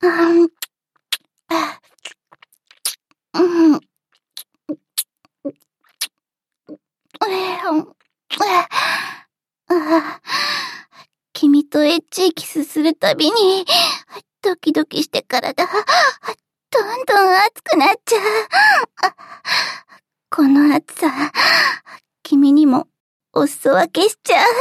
うんうん君とエッチキスするたびに、ドキドキして体、どんどん熱くなっちゃう。この暑さ、君にもお裾分けしちゃう。